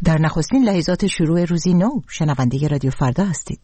در نخستین لحظات شروع روزی نو شنونده رادیو فردا هستید.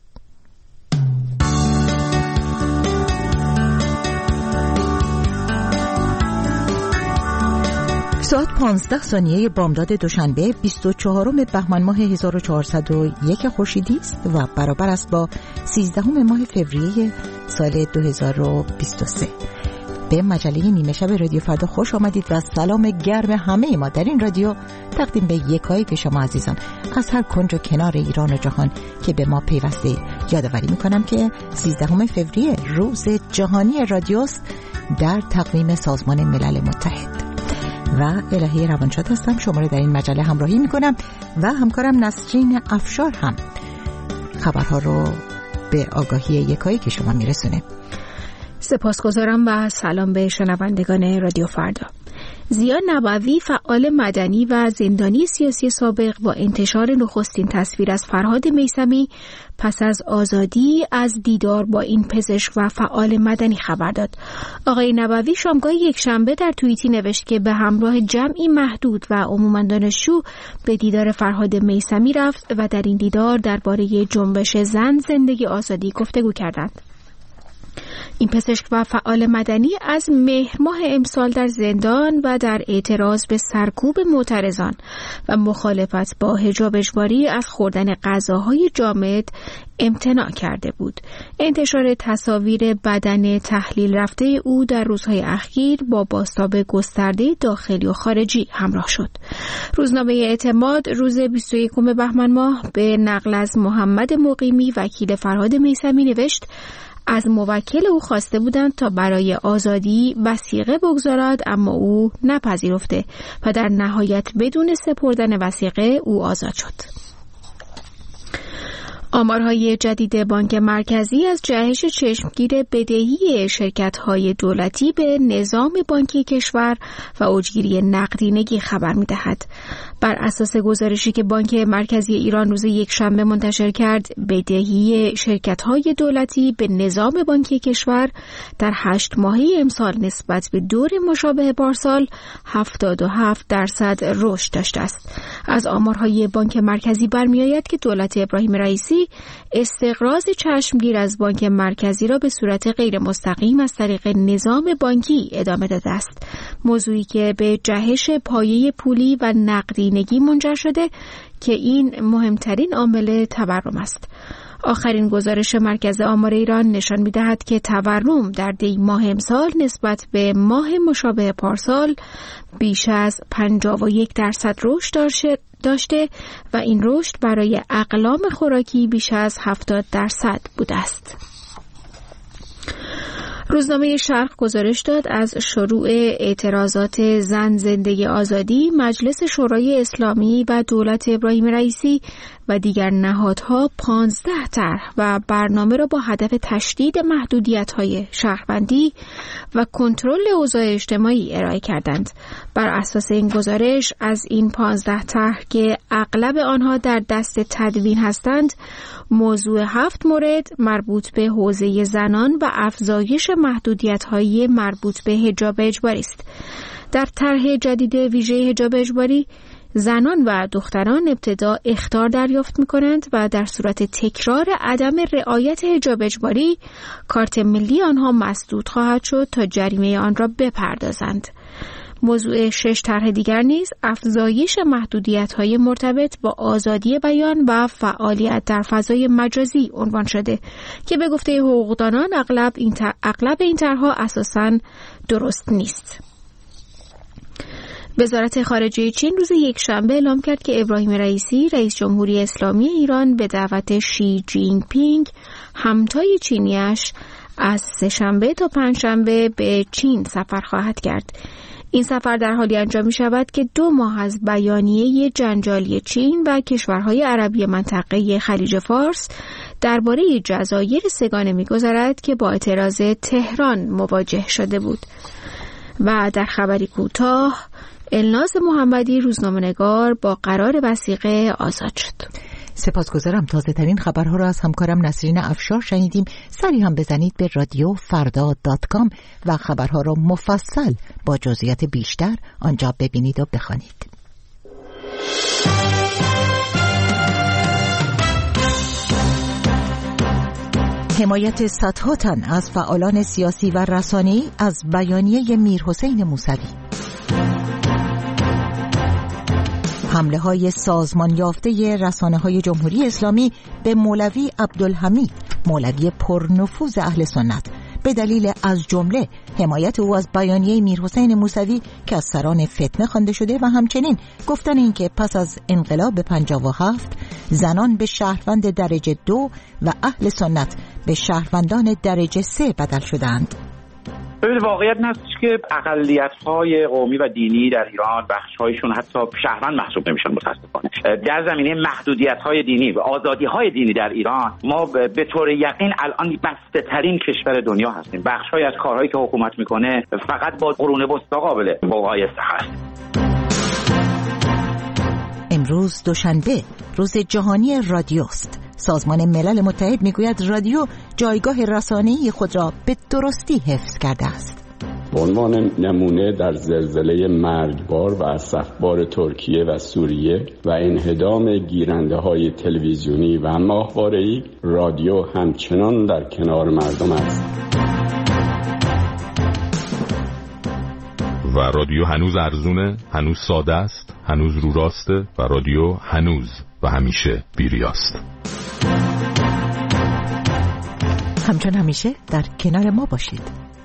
ساعت 15 بامداد دوشنبه 24 بهمن ماه 1401 خورشیدی است و برابر است با 13 ماه فوریه سال 2023. به مجله نیمه شب رادیو فردا خوش آمدید و سلام گرم همه ما در این رادیو تقدیم به یکایی که شما عزیزان از هر کنج و کنار ایران و جهان که به ما پیوسته یادآوری میکنم که 13 فوریه روز جهانی رادیوست در تقویم سازمان ملل متحد. و الهی روانشاد هستم، شما رو در این مجله همراهی میکنم و همکارم نسرین افشار هم خبرها رو به آگاهی یکایی که شما میرسونه. سپاسگزارم و سلام به شنوندگان رادیو فردا. زیا نبوی فعال مدنی و زندانی سیاسی سابق با انتشار نخستین تصویر از فرهاد میثمی پس از آزادی از دیدار با این پزشک و فعال مدنی خبر داد. آقای نبوی شامگاه یکشنبه در توییتی نوشت که به همراه جمعی محدود و عموما دانشجو به دیدار فرهاد میثمی رفت و در این دیدار درباره جنبش زن زندگی آزادی گفتگو کردند. این پزشک و فعال مدنی از مهر ماه امسال در زندان و در اعتراض به سرکوب معترضان و مخالفت با حجاب اجباری از خوردن غذاهای جامد امتناع کرده بود. انتشار تصاویر بدن تحلیل رفته او در روزهای اخیر با بازتاب گسترده داخلی و خارجی همراه شد. روزنامه اعتماد روز 21 بهمن ماه به نقل از محمد مقیمی وکیل فرهاد میثمی نوشت از موکل او خواسته بودند تا برای آزادی وثیقه بگذارد، اما او نپذیرفته و در نهایت بدون سپردن وثیقه او آزاد شد. آمارهای جدید بانک مرکزی از جهش چشمگیر بدهی شرکت‌های دولتی به نظام بانکی کشور و اوجگیری نقدینگی خبر می‌دهد. بر اساس گزارشی که بانک مرکزی ایران روز یکشنبه منتشر کرد، بدهی شرکت‌های دولتی به نظام بانکی کشور در 8 ماهه امسال نسبت به دور مشابه پارسال 77% رشد داشته است. از آمارهای بانک مرکزی برمی‌آید که دولت ابراهیم رئیسی استقراض چشمگیر از بانک مرکزی را به صورت غیر مستقیم از طریق نظام بانکی ادامه داده است، موضوعی که به جهش پایه پولی و نقدینگی منجر شده که این مهمترین عامل تورم است. آخرین گزارش مرکز آمار ایران نشان می‌دهد که تورم در دی ماه امسال نسبت به ماه مشابه پارسال بیش از 51% رشد داشته و این رشد برای اقلام خوراکی بیش از 70% بوده است. روزنامه شرق گزارش داد از شروع اعتراضات زن زندگی آزادی، مجلس شورای اسلامی و دولت ابراهیم رئیسی و دیگر نهادها 15 طرح و برنامه را با هدف تشدید محدودیت‌های شهروندی و کنترل اوضاع اجتماعی ارائه کردند. بر اساس این گزارش از این 15 طرح که اغلب آنها در دست تدوین هستند، موضوع 7 مورد مربوط به حوزه زنان و افزایش محدودیت‌های مربوط به حجاب اجباری است. در طرح جدید ویژه حجاب اجباری، زنان و دختران ابتدا اخطار دریافت می‌کنند و در صورت تکرار عدم رعایت حجاب اجباری، کارت ملی آنها مسدود خواهد شد تا جریمه آن را بپردازند. موضوع 6 طرح دیگر نیز افزایش محدودیت‌های مرتبط با آزادی بیان و فعالیت در فضای مجازی عنوان شده که به گفته حقوقدانان اغلب این طرح‌ها اساساً درست نیست. وزارت خارجه چین روز یکشنبه اعلام کرد که ابراهیم رئیسی رئیس جمهوری اسلامی ایران به دعوت شی جین پینگ همتای چینیش از سه‌شنبه تا پنجشنبه به چین سفر خواهد کرد. این سفر در حالی انجام می شود که 2 ماه از بیانیه جنجالی چین و کشورهای عربی منطقه خلیج فارس درباره جزایر سگانه می گذرد که با اعتراض تهران مواجه شده بود. و در خبری کوتاه، الناز محمدی روزنامه‌نگار با قرار وثیقه آزاد شد. سپاسگزارم. تازه ترین خبرها را از همکارم نسرین افشار شنیدیم. سری هم بزنید به radioffarda.com و خبرها را مفصل با جزئیات بیشتر آنجا ببینید و بخوانید. حمایت صدها تن از فعالان سیاسی و رسانه‌ای از بیانیه میرحسین موسوی. حمله‌های سازمان یافته رسانه‌های جمهوری اسلامی به مولوی عبدالحمید، مولوی پرنفوذ اهل سنت، به دلیل از جمله حمایت او از بیانیه میرحسین موسوی که از سران فتنه خوانده شده و همچنین گفتن این که پس از انقلاب 57 زنان به شهروند درجه 2 و اهل سنت به شهروندان درجه 3 بدل شدند. ببینید واقعیت این است که اقلیت‌های قومی و دینی در ایران بخش‌هایشون حتی شهروند محسوب نمیشن متأسفانه. در زمینه محدودیت‌های دینی و آزادی‌های دینی در ایران ما به طور یقین الان بسته‌ترین کشور دنیا هستیم. بخش‌هایی از کارهایی که حکومت میکنه فقط با قرون وسطا قابل مقایسه هست. امروز دوشنبه روز جهانی رادیوست. سازمان ملل متحد میگوید رادیو جایگاه رسانه‌ای خود را به درستی حفظ کرده است. به عنوان نمونه در زلزله مرگبار و اسفبار ترکیه و سوریه و انهدام گیرنده‌های تلویزیونی و ماهواره‌ای، رادیو همچنان در کنار مردم است. و رادیو هنوز ارزونه، هنوز ساده است، هنوز رو راسته و رادیو هنوز و همیشه بیریاست. همچون همیشه در کنار ما باشید.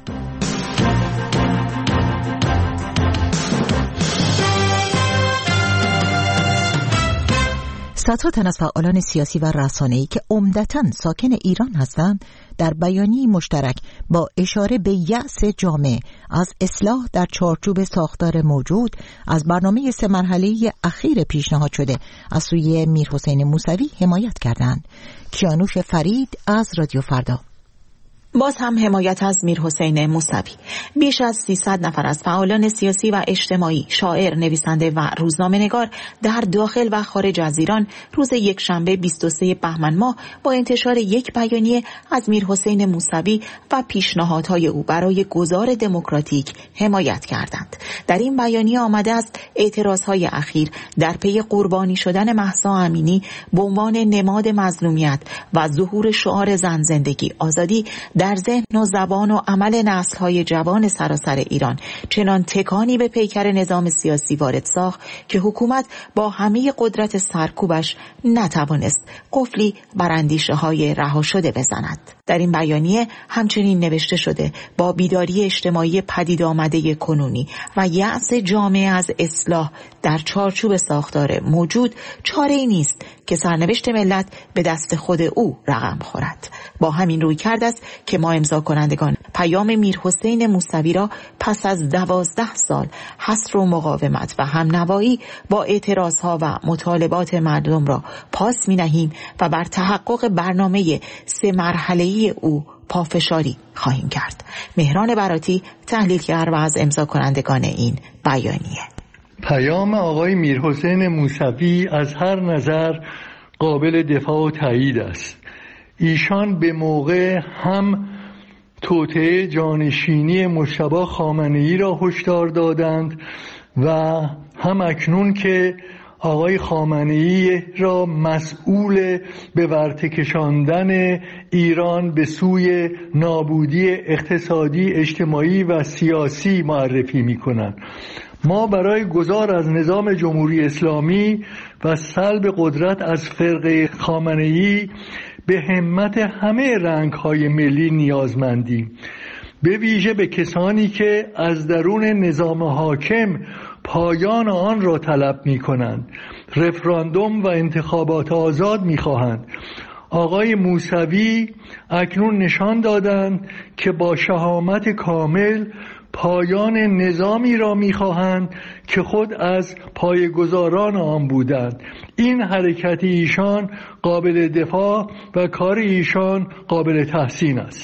صدها تن از فعالان سیاسی و رسانه‌ای که عمدتاً ساکن ایران هستند در بیانیه‌ای مشترک با اشاره به یأس جامعه از اصلاح در چارچوب ساختار موجود از برنامه 3 مرحله‌ای اخیر پیشنهاد شده از سوی میرحسین موسوی حمایت کردند. کیانوش فرید از رادیو فردا. باز هم حمایت از میرحسین موسوی. بیش از 300 نفر از فعالان سیاسی و اجتماعی، شاعر، نویسنده و روزنامه‌نگار در داخل و خارج از ایران روز یکشنبه 23 بهمن ماه با انتشار یک بیانیه از میرحسین موسوی و پیشنهادهای او برای گذار دموکراتیک حمایت کردند. در این بیانیه آمده است اعتراضهای اخیر در پی قربانی شدن مهسا امینی به عنوان نماد مظلومیت و ظهور شعار زن زندگی آزادی در ذهن و زبان و عمل نسل‌های جوان سراسر ایران چنان تکانی به پیکر نظام سیاسی وارد ساخت که حکومت با همه قدرت سرکوبش نتوانست قفلی بر اندیشه‌های رها شده بزند. در این بیانیه همچنین نوشته شده با بیداری اجتماعی پدید آمده کنونی و یأس جامعه از اصلاح در چارچوب ساختار موجود چاره‌ای نیست که سرنوشت ملت به دست خود او رقم خورد. با همین روی کرد است که ما امضا کنندگان پیام میرحسین موسوی را پس از 12 سال حصر و مقاومت و همنوایی با اعتراضها و مطالبات مردم را پاس می نهیم و بر تحقق برنامه 3 مرحله‌ای او پافشاری خواهیم کرد. مهران براتی، تحلیلگر و از امضا کنندگان این بیانیه. پیام آقای میرحسین موسوی از هر نظر قابل دفاع و تایید است. ایشان به موقع هم توطئه جانشینی مجتبی خامنه‌ای را هشدار دادند و هم اکنون که آقای خامنه‌ای را مسئول به ورطه کشاندن ایران به سوی نابودی اقتصادی، اجتماعی و سیاسی معرفی می‌کنند. ما برای گذار از نظام جمهوری اسلامی و سلب قدرت از فرقه خامنه‌ای به همت همه رنگ‌های ملی نیازمندیم، به ویژه به کسانی که از درون نظام حاکم پایان آن را طلب می‌کنند، رفراندوم و انتخابات آزاد می‌خواهند. آقای موسوی اکنون نشان دادند که با شهامت کامل پایان نظامی را می‌خواهند که خود از پایه‌گذاران آن بودند. این حرکت ایشان قابل دفاع و کار ایشان قابل تحسین است.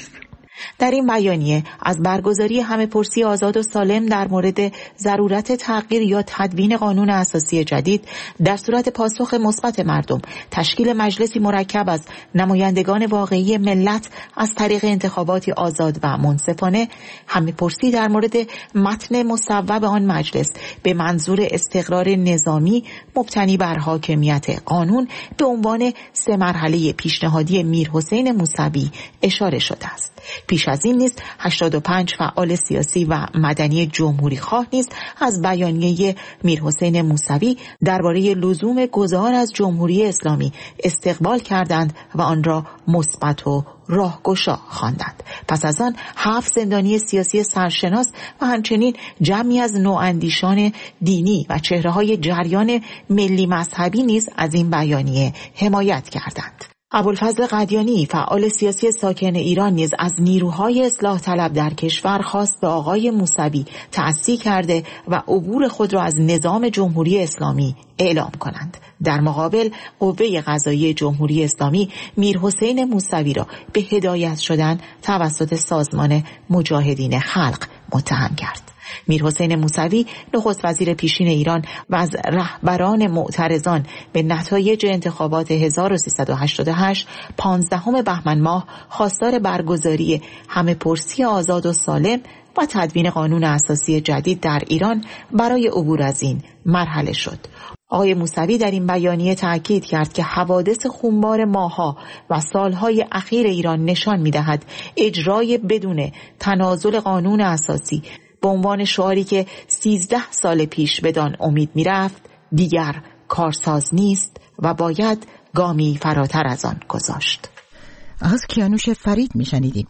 در این بیانیه از برگزاری همه‌پرسی آزاد و سالم در مورد ضرورت تغییر یا تدوین قانون اساسی جدید در صورت پاسخ مثبت مردم، تشکیل مجلسی مرکب از نمایندگان واقعی ملت از طریق انتخاباتی آزاد و منصفانه، همه‌پرسی در مورد متن مصوب آن مجلس به منظور استقرار نظامی مبتنی بر حاکمیت قانون به عنوان 3 مرحله پیشنهادی میرحسین موسوی اشاره شده است. پیش از این نیز 85 فعال سیاسی و مدنی جمهوری خواه نیز از بیانیه میرحسین موسوی درباره لزوم گذار از جمهوری اسلامی استقبال کردند و آن را مثبت و راهگشا خواندند. پس از آن 7 زندانی سیاسی سرشناس و همچنین جمعی از نواندیشان دینی و چهره‌های جریان ملی مذهبی نیز از این بیانیه حمایت کردند. ابوالفضل قدیانی فعال سیاسی ساکن ایران نیز از نیروهای اصلاح طلب در کشور خواست به آقای موسوی تأسی کرده و عبور خود را از نظام جمهوری اسلامی اعلام کنند. در مقابل قوه قضاییه جمهوری اسلامی میرحسین موسوی را به هدایت شدن توسط سازمان مجاهدین خلق متهم کرد. میرحسین موسوی نخست وزیر پیشین ایران و از رهبران معترضان به نتایج انتخابات 1388 15 بهمن ماه خواستار برگزاری همه‌پرسی آزاد و سالم و تدوین قانون اساسی جدید در ایران برای عبور از این مرحله شد. آقای موسوی در این بیانیه تأکید کرد که حوادث خونبار ماه‌ها و سالهای اخیر ایران نشان می‌دهد اجرای بدون تنازل قانون اساسی به عنوان شعاری که 13 سال پیش بدان امید می‌رفت دیگر کارساز نیست و باید گامی فراتر از آن گذاشت. از کیانوش فرید میشنیدیم.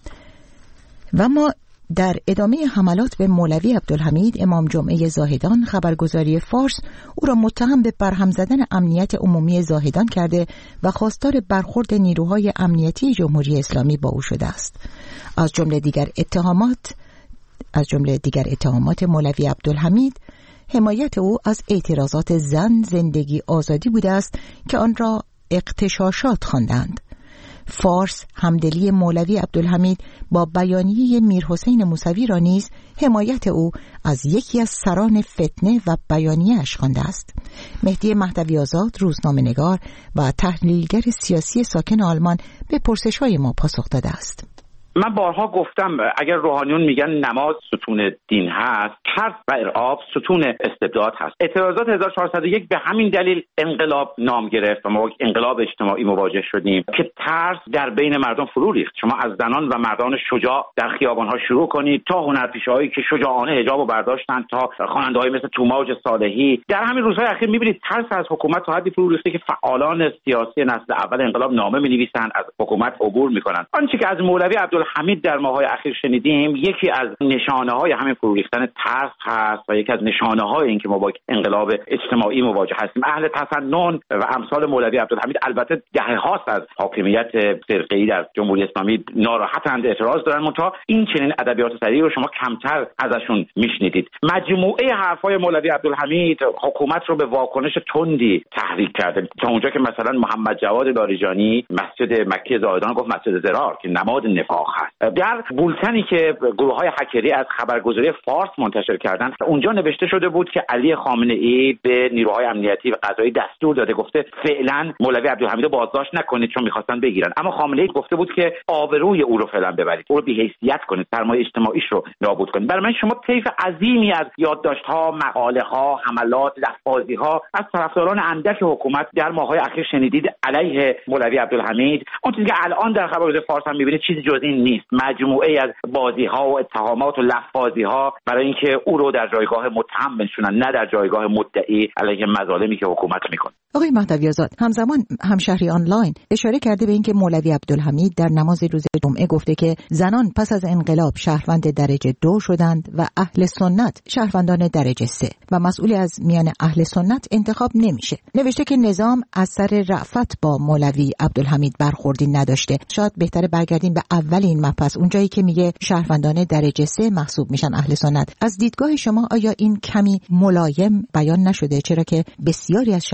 و ما در ادامه حملات به مولوی عبدالحمید امام جمعه زاهدان، خبرگزاری فارس او را متهم به برهم زدن امنیت عمومی زاهدان کرده و خواستار برخورد نیروهای امنیتی جمهوری اسلامی با او شده است. از جمله دیگر اتهامات مولوی عبدالحمید حمایت او از اعتراضات زن زندگی آزادی بوده است که آن را اغتشاشات خواندند. فارس همدلی مولوی عبدالحمید با بیانیه میرحسین موسوی را نیز حمایت او از یکی از سران فتنه و بیانیه‌اش خوانده است. مهدی مهدوی آزاد، روزنامه‌نگار و تحلیلگر سیاسی ساکن آلمان به پرسش‌های ما پاسخ داده است. من بارها گفتم اگر روحانیون میگن نماز ستون دین هست، ترس و ارعاب ستون استبداد هست. اعتراضات 1401 به همین دلیل انقلاب نام گرفت و ما انقلاب اجتماعی مواجه شدیم که ترس در بین مردم فرو ریخت. شما از زنان و مردان شجاع در خیابان‌ها شروع کنید تا هنرپیشه‌هایی که شجاعانه حجابو برداشتن تا خواننده‌های مثل توماج صالحی. در همین روزهای اخیر می‌بینید ترس از حکومت تا حدی فرو ریخته که فعالان سیاسی نسل اول انقلاب نامه می‌نویسن، از حکومت عبور می‌کنن. آنچه که از مولوی عبدالحمید در ماه‌های اخیر شنیدیم یکی از نشانه‌های همین فرو ریختن ترس هست و یکی از نشانه‌های این که ما با انقلاب اجتماعی مواجه هستیم. اهل تسنن و امثال مولوی عبدالحمید البته دهه‌هاست از حاکمیت فرقه‌ای در جمهوری اسلامی ناراحتند، اعتراض دارن، منتها این چنین ادبیات سریع رو شما کمتر ازشون میشنیدید. مجموعه حرفای مولوی عبدالحمید حکومت رو به واکنش تندی تحریک کرده، تا اونجا که مثلا محمد جواد لاریجانی مسجد مکی زاهدان گفت مسجد ضرار که نماد نفاق هست. در بولتنی که گروه‌های هکری از خبرگزاری فارس منتشر کردند اونجا نوشته شده بود که علی خامنه‌ای به نیروهای امنیتی و قضایی دستور داده، گفته فعلا مولوی عبدالحمید رو بازداشت نکنید چون می‌خواستن بگیرن، اما خامنه‌ای گفته بود که آبروی او رو فعلا ببرید، او رو بی‌حیثیت کنید، سرمایه اجتماعیش رو نابود کنید. برای من شما طیف عظیمی از یادداشت‌ها، مقاله‌ها، حملات، لفظ‌بازی‌ها از طرفداران اندک حکومت در ماه‌های اخیر شنیدید علیه مولوی عبدالحمید. اون چیزی که الان در خبرگزاری فارس هم می‌بینید چیزی جز این نیست، مجموعه‌ای از بازی‌ها و اتهامات و لفظ‌بازی‌ها برای اینکه او رو در جایگاه متهم بنشونن، نه در جایگاه مدعی علیه مظالمی که حکومت می‌کنه. آقای مهدوی آزاد، همزمان همشهری آنلاین اشاره کرده به اینکه مولوی عبدالحمید در نماز روز جمعه گفته که زنان پس از انقلاب شهروند درجه 2 شدند و اهل سنت شهروندان درجه 3 و مسئولی از میان اهل سنت انتخاب نمیشه. نوشته که نظام از سر رأفت با مولوی عبدالحمید برخوردی نداشته. شاید بهتره برگردیم به اول این مبحث، اونجایی که میگه شهروندان درجه 3 محسوب میشن اهل سنت. از دیدگاه شما آیا این کمی ملایم بیان نشده؟ چرا که بسیاری از شهروندان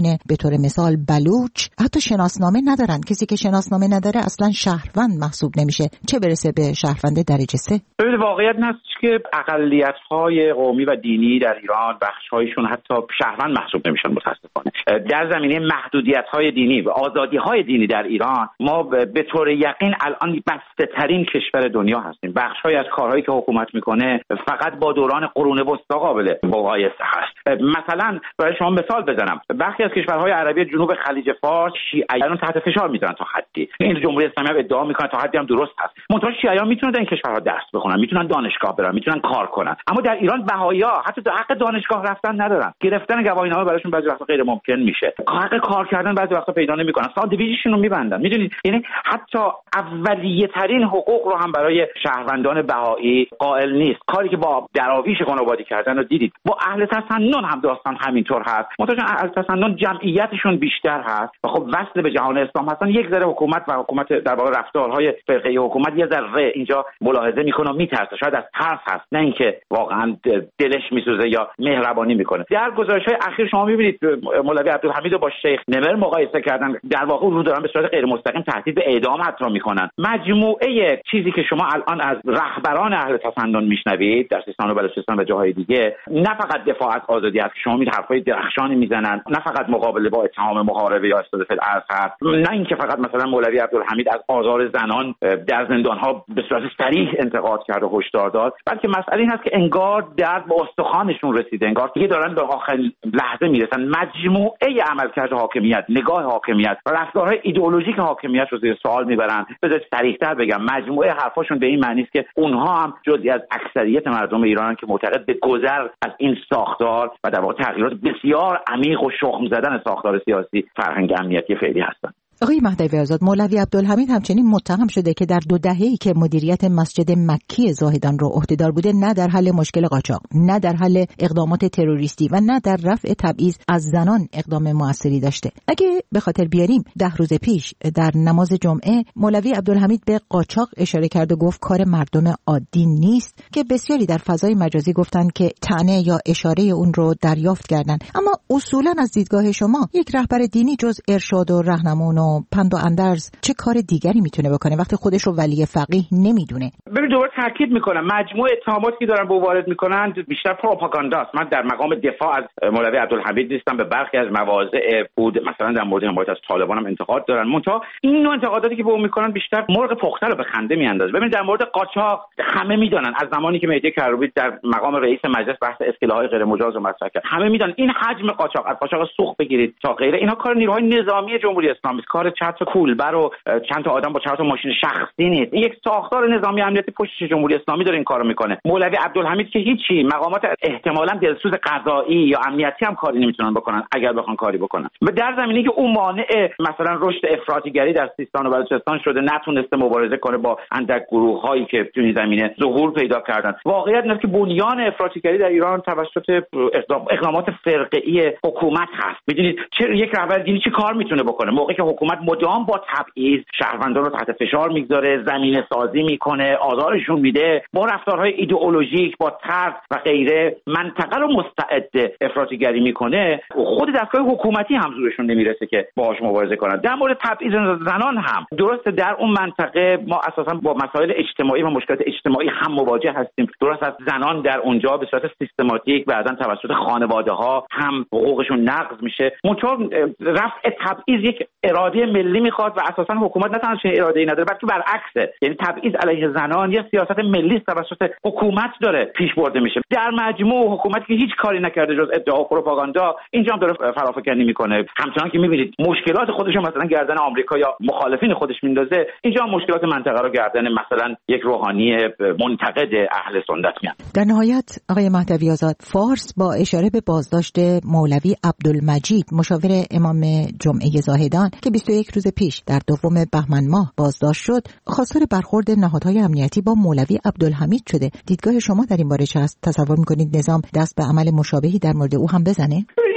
میکنه. به طور مثال بلوچ حتی شناسنامه ندارن. کسی که شناسنامه نداره اصلا شهروند محسوب نمیشه، چه برسه به شهروند درجه 3. ببینید واقعیت هست که اقلیت‌های قومی و دینی در ایران بخش‌هایشون حتی شهروند محسوب نمیشن متأسفانه. در زمینه محدودیت‌های دینی و آزادی‌های دینی در ایران ما به طور یقین الان بسته‌ترین کشور دنیا هستیم. بخش‌های از کارهایی که حکومت میکنه فقط با دوران قرون وسطی قابل مقایسه هست. مثلا برای شما مثال بزنم، برخی از کشورهای عربی جنوب خلیج فارس شیعیان تحت فشار میذارن تا حدی. این جمهوری اسلامی هم ادعا میکنه تا حدی هم درست هست. منتها شیعیان میتونن در این کشورها درس بخونن، میتونن دانشگاه برن، میتونن کار کنن. اما در ایران بهائی‌ها حتی حق دانشگاه رفتن ندارن. گرفتن گواهینامه براشون بعضی وقتا غیر ممکن میشه. حق کار کردن بعضی وقتا پیدا نمیکنن. ساندویچشون رو میبندن. میدونید یعنی حتی اولیه ترین حقوق رو هم برای شهروندان بهایی قائل نیست. کاری که با دراویش خانوادگی کردن رو دیدید. با اهل تسنن هم داستان همینطور هست. منتها اهل تسنن جمعیتشون بیشتر هست و خب وصل به جهان اسلام هستن. یک ذره حکومت و حکومت در واقع رفتارهای فرقه حکومت یه ذره اینجا ملاحظه میکنه و میترسه. شاید از ترس هست، نه اینکه واقعا دلش میسوزه یا مهربانی میکنه. در گزارش‌های اخیر شما میبینید مولوی عبدالحمید رو با شیخ نمر مقایسه کردن. در واقع رو دارن به صورت غیر مستقیم تهدید به اعدام حتی میکنن. مجموعه چیزی که شما الان از رهبران اهل تسنن میشنوید در سیستان و بلوچستان و جاهای دیگه، نه فقط دفاع از آزادی است که شما میبینید حرفای درخشانی میزنن، نه فقط مقابله با اتهام محاربه یا استفاده فی الارض هست، نه اینکه فقط مثلا مولوی عبدالحمید از آزار زنان در زندان‌ها به صورت صریح انتقاد کرد و هشدار داد، بلکه مسئله این است که انگار درد به استخوانشون رسیده، انگار دیگه دارن به آخرین لحظه میرسن. مجموعه عملکرد حاکمیت، نگاه حاکمیت و رفتارهای ایدئولوژیک حاکمیت رو زیر سوال میبرن. بذارید صریح‌تر بگم، مجموعه حرفاشون به این معنی است که اونها هم جزئی از اکثریت مردم ایرانن که معتقد به گذر از این ساختار و در واقع تغییرات بسیار عمیق و شخم زدن ساختار سیاسی فرهنگ امنیتی فعلی هستند. آقای مهدوی آزاد، مولوی عبدالحمید همچنین متهم شده که در 2 دهه‌ای که مدیریت مسجد مکی زاهدان رو عهده‌دار بوده، نه در حل مشکل قاچاق، نه در حل اقدامات تروریستی و نه در رفع تبعیض از زنان اقدام موثری داشته. اگه به خاطر بیاریم 10 روز پیش در نماز جمعه مولوی عبدالحمید به قاچاق اشاره کرد و گفت کار مردم عادی نیست، که بسیاری در فضای مجازی گفتن که طعنه یا اشاره اون رو دریافت کردن. اما اصولا از دیدگاه شما یک رهبر دینی جز ارشاد و راهنمون و پند و اندرز چه کار دیگری میتونه بکنه وقتی خودش رو ولی فقیه نمیدونه؟ ببین دوباره تاکید میکنم، مجموعه اتهاماتی که دارن وارد میکنن بیشتر پروپاگانداست. من در مقام دفاع از مولوی عبدالحمید نیستم. به برخی از مواضع بود مثلا در مورد حمایت از طالبان هم انتقاد دارن، منتها این نوع انتقاداتی که به اون میکنن بیشتر مرغ پخته رو به خنده میاندازه. ببین در مورد قاچاق همه میدونن، از زمانی که مهدی کروبی در مقام رئیس مجلس بحث اصطلاحات غیر مجاز رو مطرح کرد، همه میدونن این حجم قاچاق، از قاچاق سوخت بگیرید تا غیره، اینا کار نیروهای نظامی جمهوری اسلامی است، کار چند تا کولبر و چند تا آدم با چند تا ماشین شخصی نیست. این یک ساختار نظامی امنیتی پشت جمهوری اسلامی داره این کارو میکنه. مولوی عبدالحمید که هیچی، مقامات احتمالاً دلسوز قضایی یا امنیتی هم کاری نمیتونن بکنن اگر بخوان کاری بکنن. و در زمینه که اون مانع مثلا رشد افراطیگری در سیستان و بلوچستان شده، نتونسته مبارزه کنه با اندک گروه‌هایی که تو این زمینه ظهور پیدا کردن. واقعیت اینه که بنیان افراطیگری در ایران توسط اقدامات فرقه‌ای حکومت هست. میدونید چه یک رهبر دینی چه کار میتونه بکنه موقعی که حکومت مدام با تبعیض شهروندان رو تحت فشار میگذاره، زمینه سازی میکنه، آزارشون میده، با رفتارهای ایدئولوژیک، با ترس و غیره منطقه رو مستعد افراطیگری میکنه. خود دستگاه حکومتی هم زورشون نمیرسه که باهاش مبارزه کنن. در مورد تبعیض زنان هم درسته، در اون منطقه ما اساسا با مسائل اجتماعی و مشکلات اجتماعی هم مواجه هستیم. درست از زنان در اونجا به صورت سیستماتیک بعضا توسط خانواده‌ها هم حقوقشون نقض میشه. منتها رفع تبعیض یک اراده ملی میخواد و اساسا حکومت نه تنها اراده‌ای نداره بلکه برعکسه. یعنی تبعیض علیه زنان یه سیاست ملی توسط حکومت داره پیش برده میشه. در مجموع حکومتی که هیچ کاری نکرده جز ادعا و پروپاگاندا اینجا هم داره فرافکنی میکنه. همچنان که میبینید مشکلات خودش مثلا گردن آمریکا یا مخالفین خودش میندازه، اینجا هم مشکلات منطقه رو گردن مثلا یک روحانی منتقد اهل سنت میاد. در نهایت آقای مهدوی آزاد، فارس با اشاره به بازداشت مولوی عبدالمجید مشاور امام جمعه زاهدان که 21 روز پیش در 2 بهمن ماه بازداشت شد، خواستار برخورد نهادهای امنیتی با مولوی عبدالحمید شده. دیدگاه شما در این باره چه است؟ تصور میکنید نظام دست به عمل مشابهی در مورد او هم بزنه؟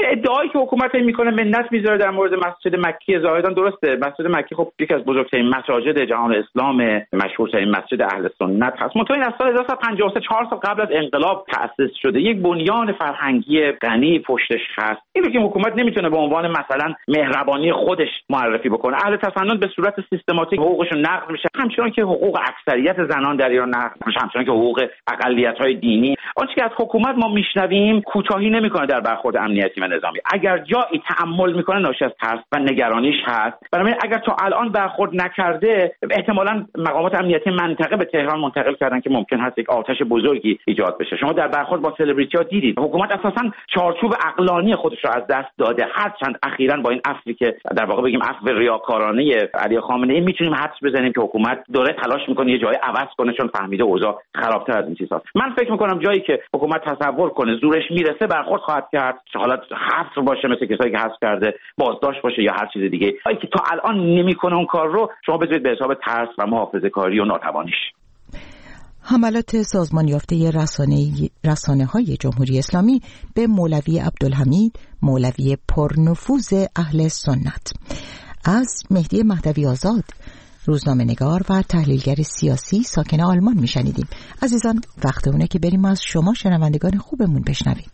ادعایی که حکومت میکنه منت میذاره در مورد مسجد مکی زاهدان درسته. مسجد مکی خب یکی از بزرگترین مساجد جهان اسلام، مشهورترین مسجد اهل سنت هست. منتها این از سال 1353 4 سال قبل از انقلاب تأسیس شده، یک بنیان فرهنگی غنی پشتش هست. اینو که حکومت نمیتونه به عنوان مثلا مهربانی خودش معرفی بکنه. اهل تسنن به صورت سیستماتیک حقوقشون نقض میشه، همچنان که حقوق اکثریت زنان در ایران نقض میشه، همچنان که حقوق اقلیت‌های دینی. آنچه که از حکومت ما میشنویم کوتاهی نمیکنه در برخورد امنیتی و نظامی. اگر جایی تأمل میکنه ناشی از ترس و نگرانیش هست. برای اگر تا الان برخورد نکرده، احتمالاً مقامات امنیتی منطقه به تهران منتقل کردن که ممکن هست یک آتش بزرگی ایجاد بشه. شما در برخورد با سلبریتی‌ها دیدید حکومت اساساً چارچوب عقلانی خودش رو از دست داده. هرچند اخیراً با این عفوی که در واقع بگیم عفو ریاکارانه علی خامنه‌ای میتونیم حدس بزنیم که حکومت داره تلاش میکنه یه جای عوض کنه، چون فهمیده اوضاع خرابتر از این چیزاست. من فکر میکنم جایی که حکومت تصور کنه زورش میرسه برخورد خواهد کرد، چه حالت حذف باشه مثل کسایی که حذف کرده، بازداشت باشه یا هر چیز دیگه. اگه که تا الان نمیکنه اون کار رو، شما بذارید به حساب ترس و محافظه‌کاری و ناتوانیش. حملات سازمان یافته رسانه‌های جمهوری اسلامی به مولوی عبدالحمید، مولوی پرنفوذ اهل سنت. از مهدی مهدوی آزاد، روزنامه‌نگار و تحلیلگر سیاسی ساکن آلمان میشنیدیم. عزیزان وقت اونه که بریم از شما شنوندگان خوبمون بشنویم.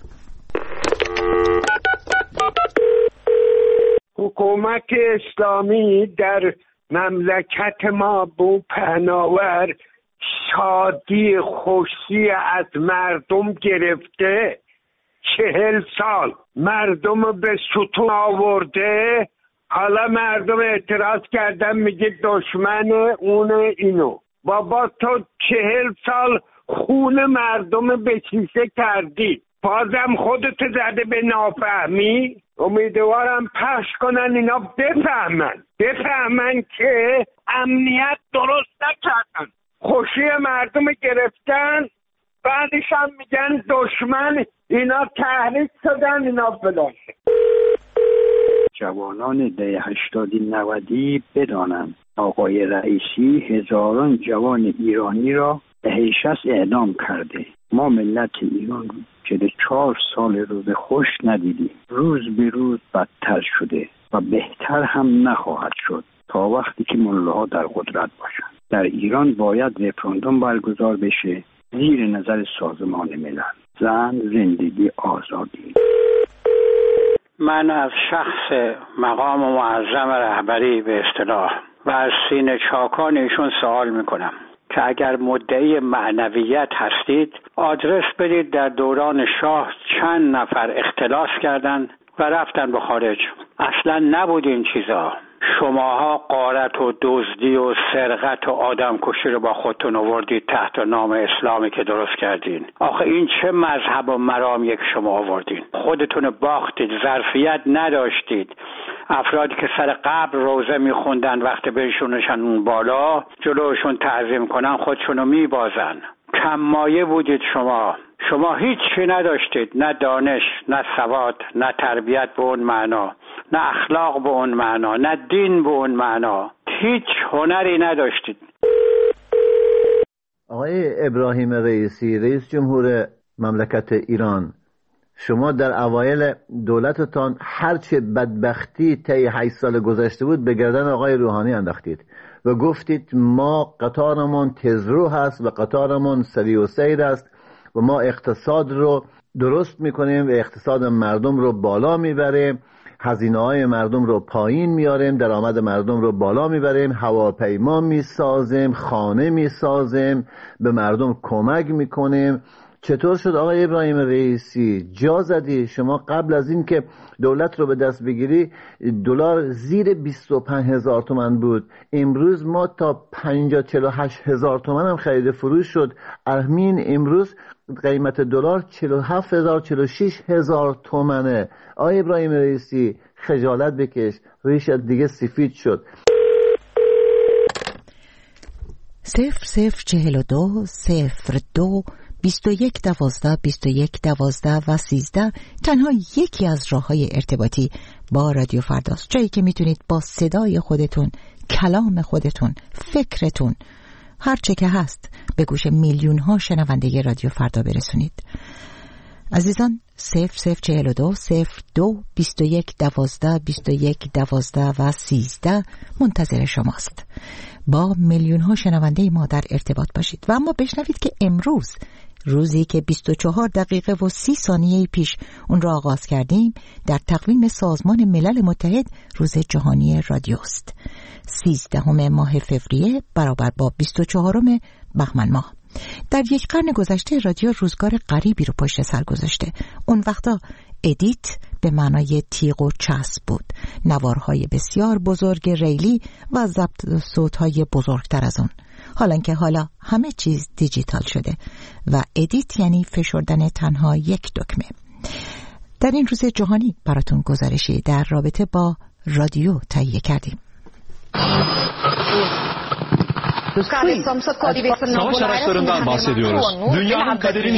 حکومت اسلامی در مملکت ما بو پهناور شادی خوشی از مردم گرفته، 40 سال مردم به ستون آورده. حالا مردم اعتراض کردن میگه دشمن اون اینو. بابا تو 40 سال خون مردم به کیسه کردی، بازم خودت زده به نافهمی. امیدوارم پخش کنن اینا بفهمن که امنیت درست نکردن، خوشی مردم گرفتن، بعدش هم میگن دشمن، اینا تحریک شدن، اینا فلان. جوانان دهه 80-90 بدانند آقای رئیسی هزاران جوان ایرانی را به حیثیت اعدام کرده. ما ملت ایران 44 سال رو به خوش ندیدیم. روز به روز بدتر شده و بهتر هم نخواهد شد تا وقتی که ملاها در قدرت باشند. در ایران باید رفراندوم برگزار بشه زیر نظر سازمان ملل. زن، زندگی، آزادی. من از شخص مقام معظم رهبری به اصطلاح و از سینه چاکان ایشون سوال میکنم که اگر مدعی معنویت هستید آدرس بدید در دوران شاه چند نفر اختلاس کردند و رفتن به خارج. اصلا نبود این چیزا. شماها غارت و دزدی و سرقت و آدم کشی رو با خودتون آوردید تحت نام اسلامی که درست کردین. آخه این چه مذهب و مرام یک شما آوردین؟ خودتون باختید، ظرفیت نداشتید. افرادی که سر قبر روزه میخوندن وقتی بهشونشن اون بالا جلوشون تعظیم کنن خودشونو میبازن. کم مایه بودید شما هیچی نداشتید، نه دانش، نه سواد، نه تربیت به اون معنا، نه اخلاق به اون معنا، نه دین به اون معنا، هیچ هنری نداشتید. آقای ابراهیم رئیسی، رئیس جمهور مملکت ایران، شما در اوایل دولتتان هرچه بدبختی طی 8 سال گذشته بود به گردن آقای روحانی انداختید و گفتید ما قطارمان تزرو هست و قطارمان سری و سیر است و ما اقتصاد رو درست میکنیم و اقتصاد مردم رو بالا میبریم، هزینه‌های مردم رو پایین میاریم، درآمد مردم رو بالا میبریم، هواپیما میسازیم، خانه میسازیم، به مردم کمک میکنیم. چطور شد آقای ابراهیم رئیسی جا زدی؟ شما قبل از این که دولت رو به دست بگیری دلار زیر 25,000 تومان بود، امروز ما تا 48,000 تومان هم خرید فروش شد. همین امروز قیمت دلار 47,000 46,000 تومانه. آقای ابراهیم رئیسی خجالت بکش، ریشت دیگه سفید شد. 0042 02 21 12 21 12 و 13 تنها یکی از راه‌های ارتباطی با رادیو فرداست، جایی که میتونید با صدای خودتون، کلام خودتون، فکرتون، هر چه که هست به گوش میلیون ها شنونده رادیو فردا برسونید. عزیزان 0042 02 21 12 21 12 و 13 منتظر شماست. با میلیون ها شنونده ما در ارتباط باشید. و اما بشنوید که امروز، روزی که 24 دقیقه و 30 ثانیه پیش اون را آغاز کردیم، در تقویم سازمان ملل متحد روز جهانی رادیوست. 13 ماه فوریه برابر با 24 بهمن ماه. در یک قرن گذشته رادیو روزگار غریبی رو پشت سر گذاشته. اون وقتا ادیت به معنای تیغ و چسب بود، نوارهای بسیار بزرگ ریلی و ضبط صوتهای بزرگتر از اون. حالا همه چیز دیجیتال شده و ادیت یعنی فشردن تنها یک دکمه. در این روز جهانی براتون گزارشی در رابطه با رادیو تهیه kerdiyim. Savaş araçlarından bahsediyoruz. Dünyanın kaderini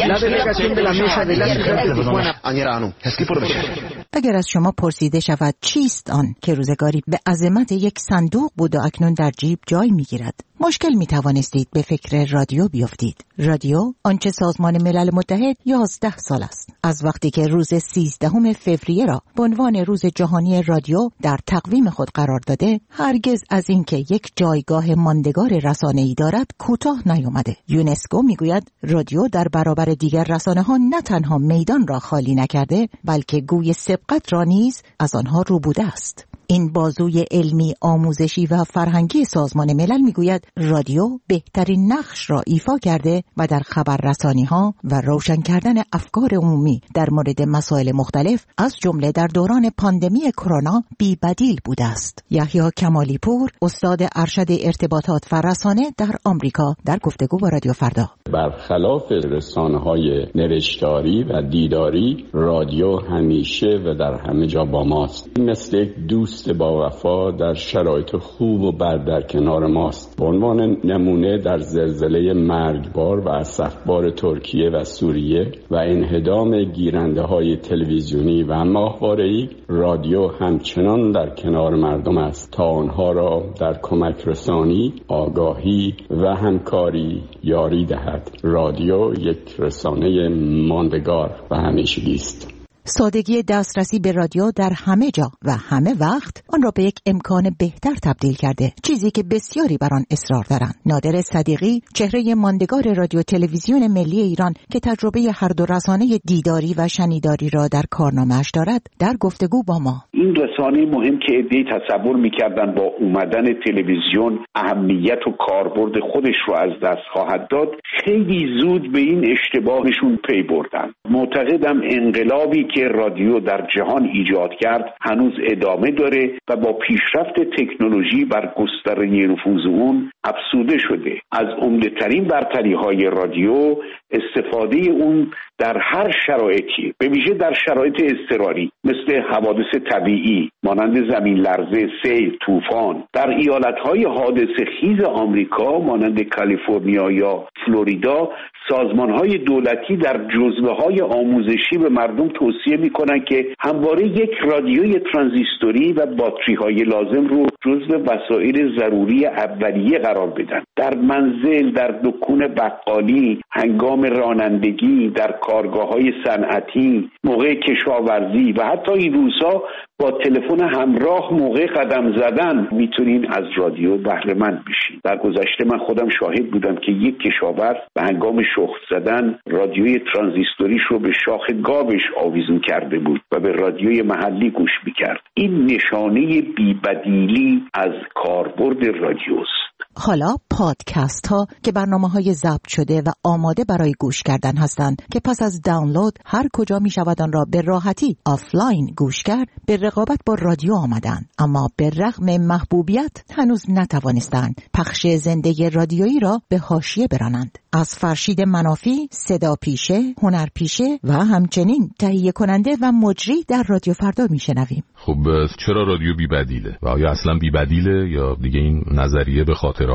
اگر از شما پرسیده شود چیست آن که روزگاری به عظمت یک صندوق بود و اکنون در جیب جای میگیرد، مشکل میتوانستید به فکر رادیو بیفتید. رادیو آنچه سازمان ملل متحد 11 سال است، از وقتی که روز 13 فوریه را به عنوان روز جهانی رادیو در تقویم خود قرار داده، هرگز از اینکه یک جایگاه ماندگار رسانه‌ای دارد کوتاه نیامده. یونسکو میگوید رادیو در برابر دیگر رسانه‌ها نه تنها میدان را خالی نکرده، بلکه گوی سبقت را نیز از آنها روبوده است. این بازوی علمی، آموزشی و فرهنگی سازمان ملل میگوید رادیو بهترین نقش را ایفا کرده و در خبررسانی‌ها و روشن کردن افکار عمومی در مورد مسائل مختلف از جمله در دوران پاندمی کرونا بی‌بدیل بوده است. یحیی کمالی پور، استاد ارشد ارتباطات و رسانه در آمریکا، در گفتگو با رادیو فردا: برخلاف رسانه‌های نوشتاری و دیداری، رادیو همیشه و در همه جا با ماست. مثل یک دوست با وفا در شرایط خوب و بد در کنار ماست. به عنوان نمونه در زلزله مرگبار و اسفبار ترکیه و سوریه و انهدام گیرنده‌های تلویزیونی و ماهواره‌ای، رادیو همچنان در کنار مردم است تا آنها را در کمک رسانی، آگاهی و همکاری یاری دهد. رادیو یک رسانه ماندگار و همیشگی است. سادگی دسترسی به رادیو در همه جا و همه وقت آن را به یک امکان بهتر تبدیل کرده، چیزی که بسیاری بر آن اصرار دارند. نادر صدیقی، چهره ماندگار رادیو تلویزیون ملی ایران که تجربه هر دو رسانه دیداری و شنیداری را در کارنامه‌اش دارد، در گفتگو با ما: این رسانه مهم که عده‌ای تصور می‌کردند با اومدن تلویزیون اهمیت و کاربرد خودش رو از دست خواهد داد، خیلی زود به این اشتباهشون پی بردن. معتقدم انقلابی که رادیو در جهان ایجاد کرد هنوز ادامه داره و با پیشرفت تکنولوژی بر گستره نفوذ اون افزوده شده. از عمده‌ترین برتری‌های رادیو استفاده اون در هر شرایطی، به ویژه در شرایط اضطراری مثل حوادث طبیعی مانند زمین لرزه، سیل، طوفان. در ایالت‌های حادثه خیز آمریکا مانند کالیفرنیا یا فلوریدا، سازمان‌های دولتی در جزوه‌های آموزشی به مردم توصیه می‌کنند که همواره یک رادیوی ترانزیستوری و باتری‌های لازم رو جزو وسایل ضروری اولیه قرار بدن. در منزل، در دکون بقالی، هنگام رانندگی، در کارگاه‌های صنعتی، موقع کشاورزی و حتی این روزها با تلفن همراه موقع قدم زدن میتونین از رادیو بهره مند بشین. در گذشته من خودم شاهد بودم که یک کشاورز به هنگام شخم زدن رادیوی ترانزیستوریش رو به شاخ گاوش آویزون کرده بود و به رادیوی محلی گوش میکرد. این نشانه بی‌بدیلی از کاربرد رادیوست. حالا پادکست ها که برنامه‌های ضبط شده و آماده برای گوش کردن هستند که پس از دانلود هر کجا می شود آن را به راحتی آفلاین گوش کرد، به رقابت با رادیو آمدند، اما به رغم محبوبیت هنوز نتوانستند پخش زنده رادیویی را به حاشیه برانند. از فرشید منافی، صدا پیشه، هنر پیشه و همچنین تهیه کننده و مجری در رادیو فردا میشنویم. خب چرا رادیو بی‌بدیله؟ و آیا اصلا بی‌بدیله یا دیگه این نظریه به خاطرها پیوسته؟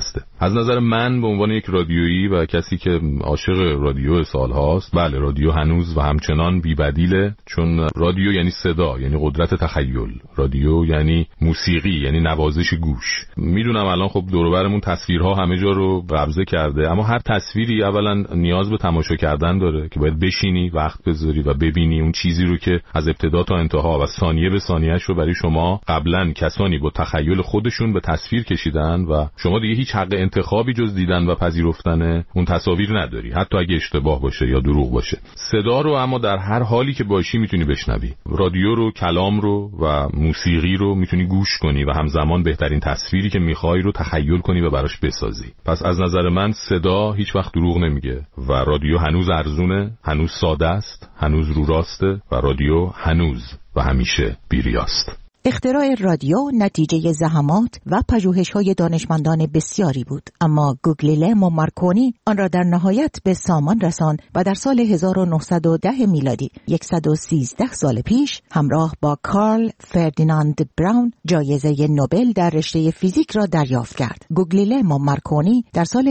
بیریاسته. از نظر من به عنوان یک رادیویی و کسی که عاشق رادیو سال هاست، بله رادیو هنوز و همچنان بی‌بدیله، چون رادیو یعنی صدا، یعنی قدرت تخیل، رادیو یعنی موسیقی، یعنی نوازش گوش. میدونم الان خب دور و برمون تصویرها همه جا رو قبضه کرده، اما هر تصویری اولا نیاز به تماشا کردن داره که باید بشینی وقت بذاری و ببینی اون چیزی رو که از ابتدا تا انتها و ثانیه به ثانیه‌اش رو برای شما قبلا کسانی با تخیل خودشون به تصویر کشیدن و شما دیگه هیچ حق انتخابی جز دیدن و پذیرفتن اون تصاویر نداری، حتی اگه اشتباه باشه یا دروغ باشه. صدا رو اما در هر حالی که باشی میتونی بشنوی. رادیو رو، کلام رو و موسیقی رو میتونی گوش کنی و همزمان بهترین تصویری که میخوای رو تخیل کنی و براش بسازی. پس از نظر من صدا هیچ وقت دروغ نمیگه و رادیو هنوز ارزونه، هنوز ساده است، هنوز رو راسته و رادیو هنوز و همیشه بیریاست. اختراع رادیو نتیجه زحمات و پژوهش‌های دانشمندان بسیاری بود، اما گوگلیله و مارکونی آن را در نهایت به سامان رساند و در سال 1910 میلادی 113 سال پیش همراه با کارل فردیناند براون جایزه نوبل در رشته فیزیک را دریافت کرد. گوگلیله و مارکونی در سال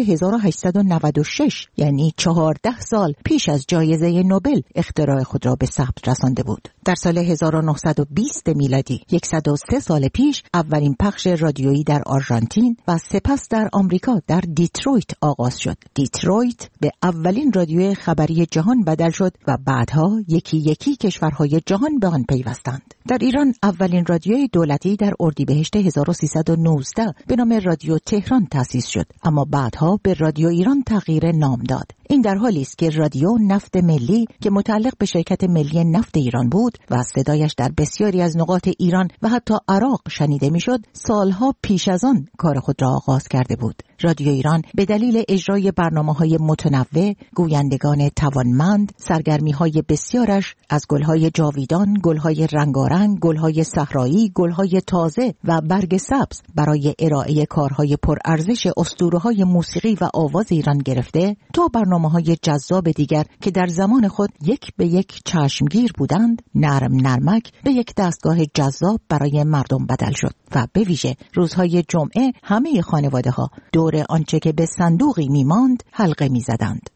1896 یعنی 14 سال پیش از جایزه نوبل اختراع خود را به ثبت رسانده بود. در سال 1920 میلادی 103 سال پیش اولین پخش رادیویی در آرژانتین و سپس در آمریکا در دیترویت آغاز شد. دیترویت به اولین رادیوی خبری جهان بدل شد و بعدها یکی یکی کشورهای جهان به آن پیوستند. در ایران اولین رادیوی دولتی در اردیبهشت 1319 به نام رادیو تهران تأسیس شد، اما بعدها به رادیو ایران تغییر نام داد. این در حالی است که رادیو نفت ملی که متعلق به شرکت ملی نفت ایران بود و صدایش در بسیاری از نقاط ایران و حتی عراق شنیده میشد، سالها پیش از آن کار خود را آغاز کرده بود. رادیو ایران به دلیل اجرای برنامه‌های متنوع، گویندگان توانمند، سرگرمی‌های بسیارش از گل‌های جاویدان، گل‌های رنگارنگ، گل‌های صحرایی، گل‌های تازه و برگ سبز برای ارائه کارهای پرارزش اسطوره‌های موسیقی و آواز ایران گرفته تا برنامه‌های جذاب دیگر که در زمان خود یک به یک چشمگیر بودند، نرم نرمک به یک دستگاه جذاب برای مردم بدل شد و به ویژه روزهای جمعه همه خانواده‌ها دور آنچه که به صندوقی میماند حلقه میزدند.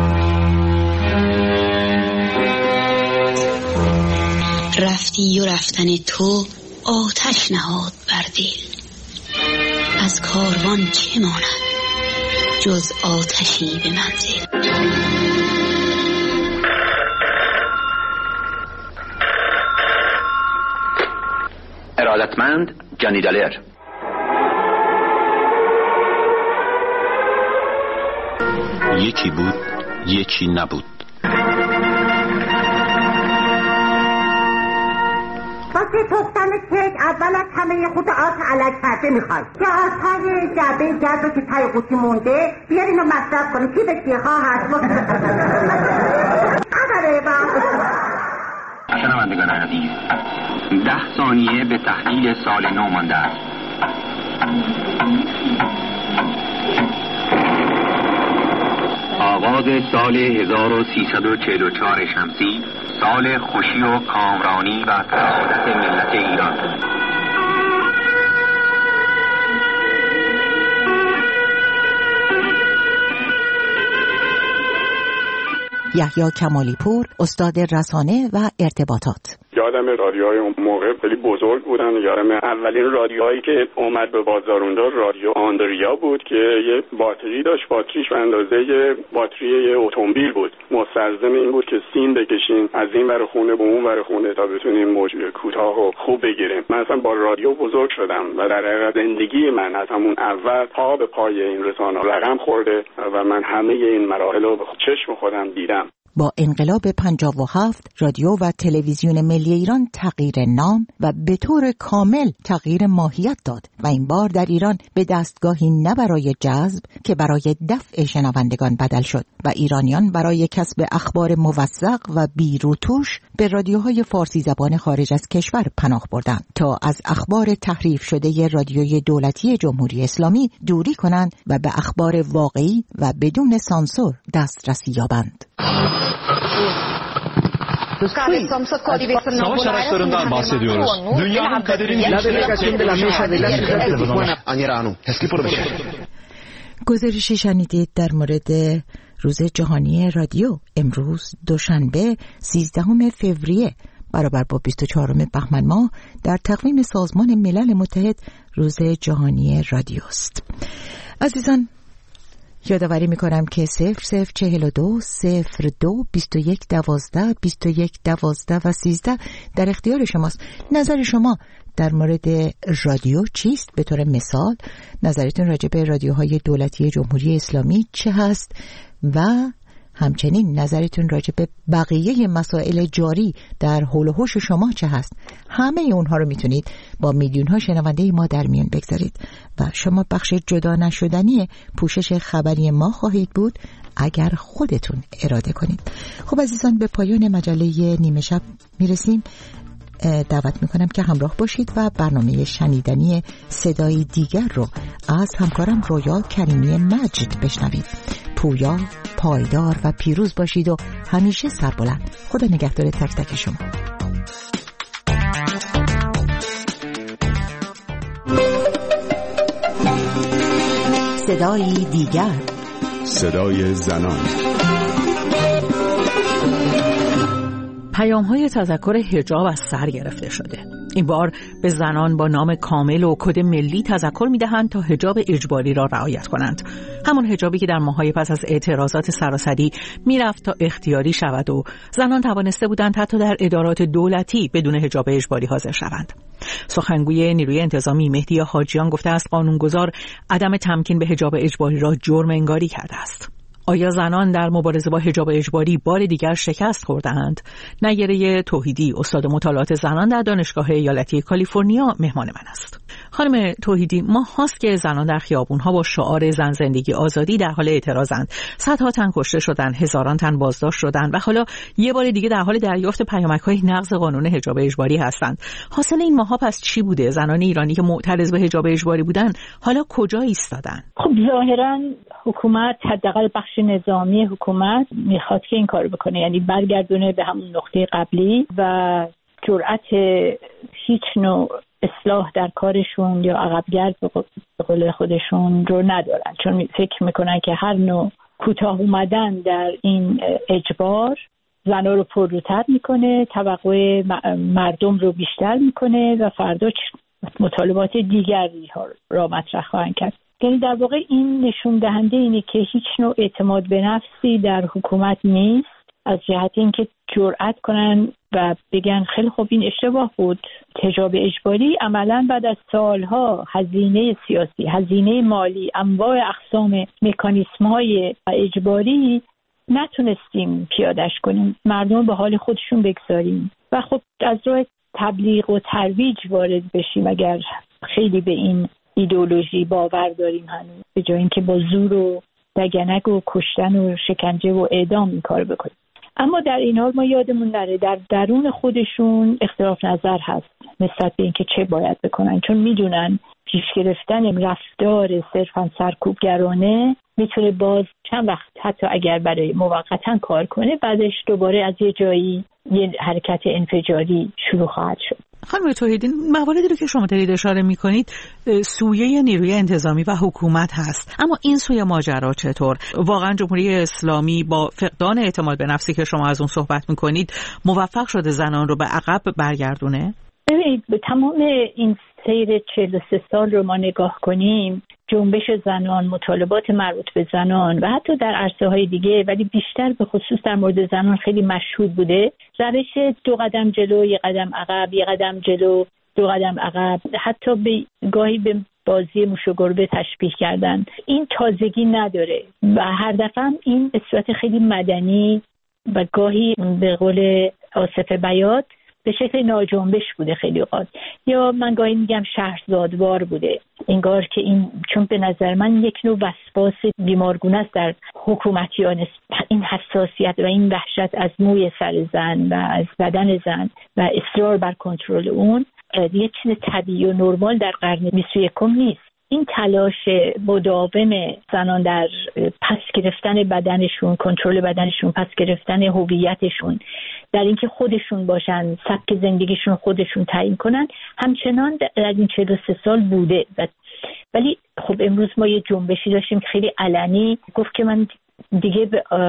رفتی و رفتن تو آتش نهاد بر دل، از کاروان چه ماند جز آتشی به منزل. ارادتمند جانی دالر. یکی بود، یکی نبود. واسه پختن کیک اول از همه یه خود آس علک کرده میخوای که آسهای جعبه گرد رو که تای قوطی مونده بیارین و مصرف کنی. چی بسیه خواهد اداره با شنوندگان عزیز، 10 ثانیه به تحلیل سال نو مانده است. آغاز سال 1344 شمسی، سال خوشی و کامرانی و سعادت ملت ایران. یحیی کمالی پور، استاد رسانه و ارتباطات. یادم رادیوهای اون موقع خیلی بزرگ بودن. یادم اولین رادیوهایی که اومد به بازاروندار رادیو آندریا بود که یه باتری داشت، باتریش به اندازه باتری یه اتومبیل بود. مستلزم این بود که سیم بکشین از این ور خونه به اون ور خونه تا بتونیم موج کوتاه و خوب بگیریم. من اصلا با رادیو بزرگ شدم و در حقیقت زندگی من از همون اول پا به پای این رسانه رقم خورده و من همه این مراحل رو به چشم خودم دیدم. با انقلاب 57 رادیو و تلویزیون ملی ایران تغییر نام و به طور کامل تغییر ماهیت داد و این بار در ایران به دستگاهی نه برای جذب که برای دفع شنوندگان بدل شد و ایرانیان برای کسب اخبار موثق و بی‌روتوش به رادیوهای فارسی زبان خارج از کشور پناه بردند تا از اخبار تحریف شده رادیوی دولتی جمهوری اسلامی دوری کنند و به اخبار واقعی و بدون سانسور دسترسی یابند. Savaş araçlarından bahsediyoruz. Dünyanın kaderini گزارشی شنیدید در مورد روز جهانی رادیو. امروز دوشنبه 13 فوریه برابر با 24 بهمن ماه در تقویم سازمان ملل متحد روز جهانی رادیو است. عزیزان یادآوری می‌کنم که 0042 02 21 12 21 12 و 13 در اختیار شماست. نظر شما در مورد رادیو چیست؟ به طور مثال نظرتون راجع به رادیوهای دولتی جمهوری اسلامی چه هست و همچنین نظرتون راجع به بقیه مسائل جاری در حول و حوش شما چه هست؟ همه اونها رو میتونید با میلیون ها شنونده ما در میان بگذارید و شما بخش جدا نشدنی پوشش خبری ما خواهید بود اگر خودتون اراده کنید. خب عزیزان به پایان مجله نیمه شب میرسیم. دعوت میکنم که همراه باشید و برنامه شنیدنی صدای دیگر رو از همکارم رویا کریمی مجد بشنوید. پویا، پایدار و پیروز باشید و همیشه سربلند. خدا نگهدار تک تک شما. صدای دیگر، صدای زنان. پیام‌های تذکر حجاب از سر گرفته شده. این بار به زنان با نام کامل و کد ملی تذکر می‌دهند تا حجاب اجباری را رعایت کنند. همون حجابی که در ماه‌های پس از اعتراضات سراسری میرفت تا اختیاری شود و زنان توانسته بودند حتی در ادارات دولتی بدون حجاب اجباری حاضر شوند. سخنگوی نیروی انتظامی مهدی حاجیان گفته است قانونگذار عدم تمکین به حجاب اجباری را جرم انگاری کرده است. آیا زنان در مبارزه با حجاب اجباری بار دیگر شکست خورده‌اند؟ نیره توحیدی، استاد مطالعات زنان در دانشگاه ایالتی کالیفرنیا مهمان من است. خانم توحیدی، ماه هاست که زنان در خیابون‌ها با شعار زن زندگی آزادی در حال اعتراضند. صدها تن کشته شدند، هزاران تن بازداشت شدند و حالا یه بار دیگه در حال دریافت پیامک‌های نقض قانون حجاب اجباری هستند. حاصل این ماه‌ها پس چی بوده؟ زنان ایرانی که معترض به حجاب اجباری بودند حالا کجا ایستادن؟ خب ظاهراً حکومت، حداقل بخش نظامی حکومت میخواد که این کارو بکنه، یعنی برگردونه به همون نقطه قبلی و جرأت هیچ نوع اصلاح در کارشون یا عقبگرد به قول خودشون رو ندارن، چون فکر میکنن که هر نوع کوتاه اومدن در این اجبار زنها رو پرروتر میکنه، توقع مردم رو بیشتر میکنه و فردا مطالبات دیگری ها را مطرح خواهند کرد. یعنی در واقع این نشون دهنده اینه که هیچ نوع اعتماد به نفسی در حکومت نیست، از جهت اینکه جرأت کنن و بگن خیلی خوب این اشتباه بود. حجاب اجباری عملاً بعد از سالها هزینه سیاسی، هزینه مالی، انواع اقسام مکانیسم‌های اجباری نتونستیم پیاده‌اش کنیم، مردم به حال خودشون بگذاریم و خب از راه تبلیغ و ترویج وارد بشیم اگر خیلی به این ایدئولوژی باور داریم هنوز، به جای اینکه با زور و دگنگ و کشتن و شکنجه و اعدام این کار بکنیم. اما در این حال ما یادمون نره در درون خودشون اختلاف نظر هست نسبت به اینکه چه باید بکنن، چون میدونن پیش گرفتن رفتار صرفاً سرکوبگرانه میتونه باز چند وقت حتی اگر برای موقتا کار کنه بعدش دوباره از یه جایی یه حرکت انفجاری شروع خواهد شد. خانم توحیدی، مواردی رو که شما دارید اشاره می‌کنید سویه نیروی انتظامی و حکومت هست، اما این سوی ماجرا چطور؟ واقعا جمهوری اسلامی با فقدان اعتماد به نفسی که شما از اون صحبت می‌کنید موفق شده زنان رو به عقب برگردونه؟ ببینید به تمام این سیر 43 سال رو ما نگاه کنیم، جنبش زنان، مطالبات مربوط به زنان و حتی در عرصه‌های دیگه ولی بیشتر به خصوص در مورد زنان خیلی مشهود بوده. روش 2 قدم جلو، 1 قدم عقب، 1 قدم جلو، 2 قدم عقب، حتی گاهی به بازی موش و گربه تشبیه کردن. این تازگی نداره و هر دفعه این به صورت خیلی مدنی و گاهی به قول آصف بیات به شکل ناجنبش بوده خیلی اوقات، یا من گاهی میگم شهرزادوار بوده. انگار که این چون به نظر من یک نوع وسواس بیمارگونه است در حکومتیان، این حساسیت و این وحشت از موی سر زن و از بدن زن و اصرار بر کنترل اون یک چیز طبیعی و نرمال در قرن 21 نیست. این تلاش مداوم زنان در پس گرفتن بدنشون، کنترل بدنشون، پس گرفتن هویتشون، در اینکه خودشون باشن، سبک زندگیشون خودشون تعیین کنن، همچنان در این 43 سال بوده و ولی خب امروز ما یه جنبشی داشتیم که خیلی علنی گفت که من دیگه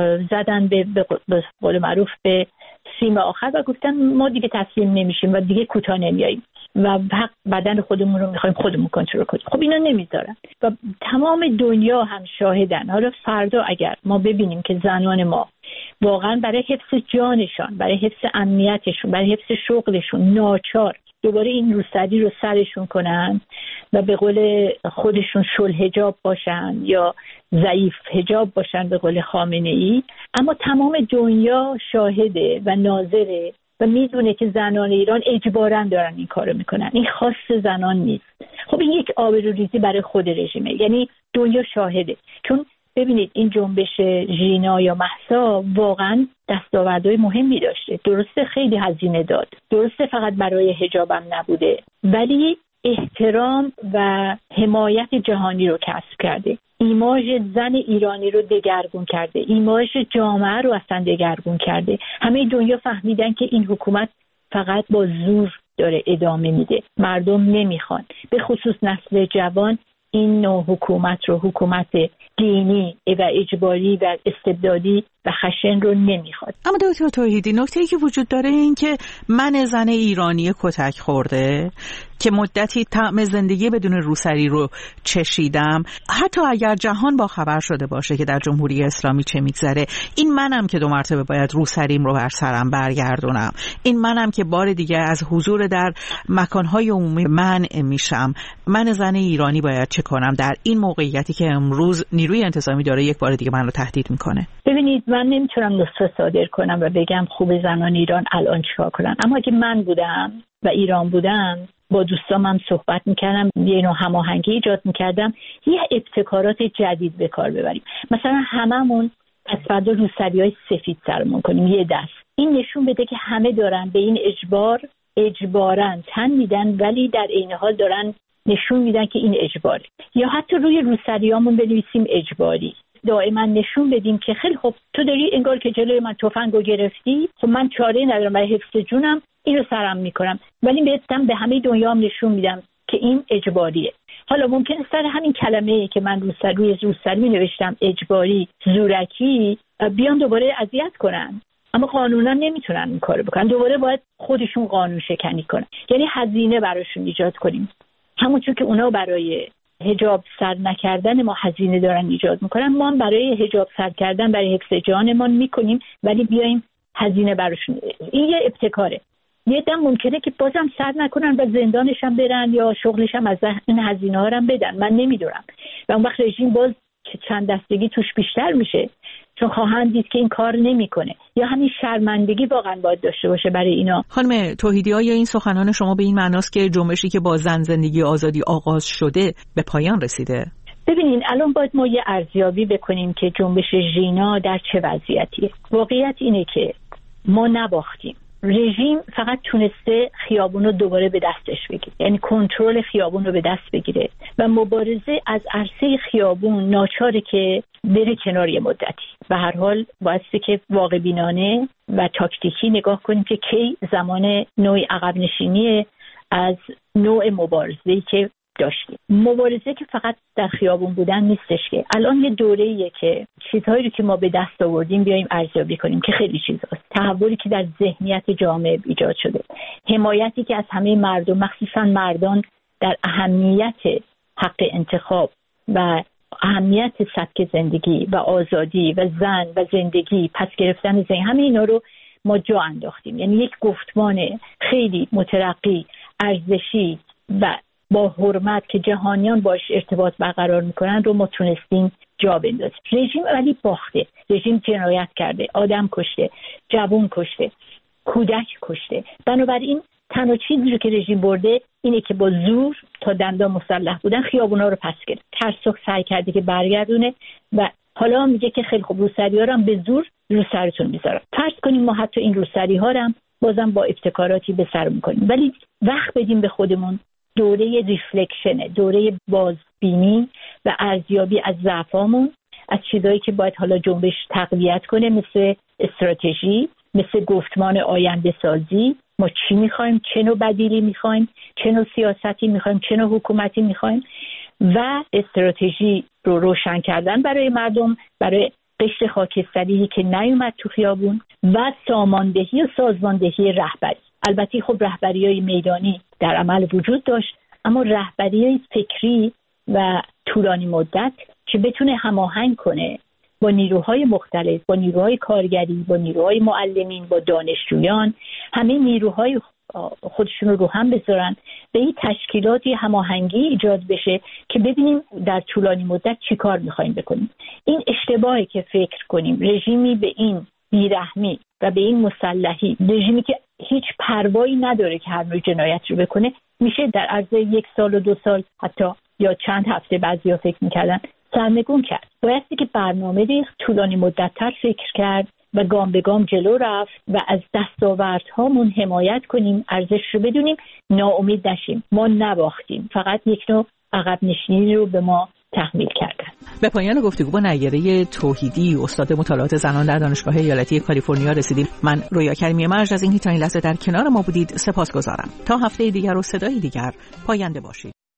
زدن به قول معروف به سیم آخر و گفتن ما دیگه تسلیم نمیشیم و دیگه کوتاه نمیاییم و حق بدن خودمون رو میخوایم خودمون کنترل کنیم. خب اینا نمیذارن و تمام دنیا هم شاهدن. حالا فردا اگر ما ببینیم که زنان ما واقعا برای حفظ جانشان، برای حفظ امنیتشون، برای حفظ شغلشون ناچار دوباره این روسری رو سرشون کنن و به قول خودشون شل حجاب باشن یا ضعیف حجاب باشن به قول خامنه‌ای، اما تمام دنیا شاهده و ناظره و میدونه که زنان ایران اجباراً دارن این کارو میکنن، این خاص زنان نیست. خب این یک آبروریزی برای خود رژیمه، یعنی دنیا شاهده. چون ببینید این جنبش ژینا یا مهسا واقعا دستاوردهای مهمی داشته، درسته خیلی هزینه داد، درسته فقط برای حجابم نبوده، ولی احترام و حمایت جهانی رو کسب کرده، ایماژ زن ایرانی رو دگرگون کرده، ایماژ جامعه رو اصلا دگرگون کرده. همه دنیا فهمیدن که این حکومت فقط با زور داره ادامه میده، مردم نمیخوان، به خصوص نسل جوان این نوع حکومت رو، حکومت دینی و اجباری و استبدادی و خشن رو نمیخواد. اما دکتر توحیدی، نکته‌ای که وجود داره این که من زن ایرانی کتک خورده که مدتی طعم زندگی بدون روسری رو چشیدم، حتی اگر جهان با خبر شده باشه که در جمهوری اسلامی چه میگذره، این منم که 2 مرتبه باید روسریم رو بر سرم برگردونم، این منم که بار دیگه از حضور در مکانهای عمومی منع میشم. من زن ایرانی باید چه کنم در این موقعیتی که امروز نیروی انتظامی داره یک بار دیگه من رو تهدید میکنه؟ ببینید من نمیتونم نسخه صادر کنم و بگم خوب زنان ایران الان چیکار کنن، اما اگه من بودم و ایران بودم با دوستامم صحبت میکردم، یه نوع هماهنگی ایجاد میکردم، یه ابتکارات جدید به کار ببریم. مثلا هممون از فردا روسری‌های سفید سرمون کنیم یه دست. این نشون بده که همه دارن به این اجباراً تن میدن، ولی در عین حال دارن نشون میدن که این اجباره. یا حتی روی روسریامون بنویسیم اجباری، دائما نشون بدیم که خیلی خب تو داری انگار که جلوی من تفنگو گرفتی، خب من چاره ندارم، برای حفظ جونم اینو سرم میکنم، ولی بهتم به همه دنیا هم نشون میدم که این اجباریه. حالا ممکنه سر همین کلمه‌ای که من روی روسری نوشتم اجباری، زورکی، بیان دوباره اذیت کنن، اما قانونا نمیتونن این کارو بکنن، دوباره باید خودشون قانون شکنی کنن. یعنی هزینه براشون ایجاد کنیم، همونجور که اونا برای حجاب سر نکردن ما هزینه دارن ایجاد میکنن، ما هم برای حجاب سر کردن، برای حفظ جانمان میکنیم، ولی بیایم هزینه براشون. این یه ابتکاره. یه دم ممکنه که بازم سر نکنن و زندانش هم برن یا شغلش هم از این هزینه ها هم بدن، من نمیدونم. و اون وقت رژیم باز چند دستگی توش بیشتر میشه، چون خواهند دید که این کار نمیکنه. یا همین شرمندگی واقعا باید داشته باشه برای اینا. خانم توحیدی، آیا این سخنان شما به این معناست که جنبشی که با زن زندگی آزادی آغاز شده به پایان رسیده؟ ببینین الان باید ما یه ارزیابی بکنیم که جنبش ژینا در چه وضعیتیه. واقعیت اینه که ما نباختیم. رژیم فقط تونسته خیابون رو دوباره به دستش بگیره، یعنی کنترل خیابون رو به دست بگیره و مبارزه از عرصه خیابون ناچاره که بره کنار یه مدتی. به هر حال بایسته که واقع بینانه و تاکتیکی نگاه کنیم که کی زمان نوعی عقب نشینی از نوع مبارزه‌ای که داشتیم. مبارزه که فقط در خیابون بودن نیستش، که الان یه دوره‌ایه که چیزهایی رو که ما به دست آوردیم بیایم ارزیابی کنیم که خیلی چیزاست. تحولی که در ذهنیت جامعه ایجاد شده، حمایتی که از همه مردم، مخصوصا مردان، در اهمیت حق انتخاب و اهمیت سبک زندگی و آزادی و زن و زندگی، پس گرفتن زندگی، همه اینا رو ما جا انداختیم. یعنی یک گفتمان خیلی مترقی، ارزشی و با حرمت که جهانیان باش ارتباط برقرار میکنن رو ما تونستیم جا بندازیم. رژیم ولی باخته، رژیم جنایت کرده، آدم کشته، جوان کشته، کودک کشته. بنابراین تنها چیزی رو که رژیم برده اینه که با زور تا دندان مسلح بودن خیابونا رو پس گرفت. ترسک سعی کرده که برگردونه و حالا میگه که خیلی خوب روسری‌ها رو هم به زور رو سرتون میذارم. فرض کنیم ما حتی این روسری‌ها رو هم بازم با ابتکاراتی به سر میکنیم، ولی وقت بدیم به خودمون. دوره ریفلکشنه، دوره بازبینی و ارزیابی از ضعفامون، از چیزایی که باید حالا جنبش تقویت کنه، مثل استراتژی، مثل گفتمان آینده سازی. ما چی میخوایم، چه نوع بدیلی میخوایم، چه نوع سیاستی میخوایم، چه نوع حکومتی میخوایم. و استراتژی رو روشن کردن برای مردم، برای قشر خاکستری که نیومد تو خیابون و ساماندهی و سازماندهی رهبری. البته خب رهبری‌های میدانی در عمل وجود داشت، اما رهبری‌های فکری و طولانی مدت که بتونه هماهنگ کنه با نیروهای مختلف، با نیروهای کارگری، با نیروهای معلمین، با دانشجویان، همه نیروهای خودشون رو هم بذارن به این تشکیلاتی هماهنگی ایجاد بشه که ببینیم در طولانی مدت چی کار میخوایم بکنیم. این اشتباهی که فکر کنیم رژیمی به این بیرحمی و به این مسلحی، رژیمی که هیچ پروایی نداره که هر نوع جنایت رو بکنه، میشه در عرض 1 سال و 2 سال حتی یا چند هفته بعضیا فکر میکردن سرنگون کرد. بایستی که برنامه ریخت، طولانی مدت‌تر فکر کرد و گام به گام جلو رفت و از دستاوردهامون حمایت کنیم، ارزش رو بدونیم، ناامید نشیم. ما نباختیم، فقط یک نوع عقب نشینی رو به ما تحمیل کردن. به پایان گفتگو با نیره توحیدی، استاد مطالعات زنان در دانشگاه ایالتی کالیفرنیا رسیدیم. من رویا کریمی مرج از اینکه تا این لحظه در کنار ما بودید سپاسگزارم. تا هفته دیگر و صدای دیگر پاینده باشید.